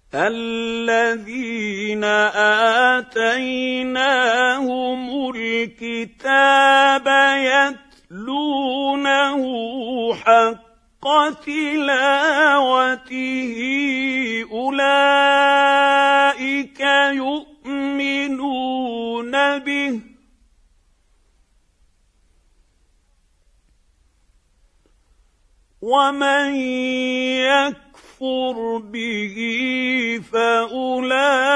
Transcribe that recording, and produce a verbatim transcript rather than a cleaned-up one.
الذين آتيناهم الكتاب يتلونه حق تلاوته أولئك يؤمنون به ومن يكفر به فأولئك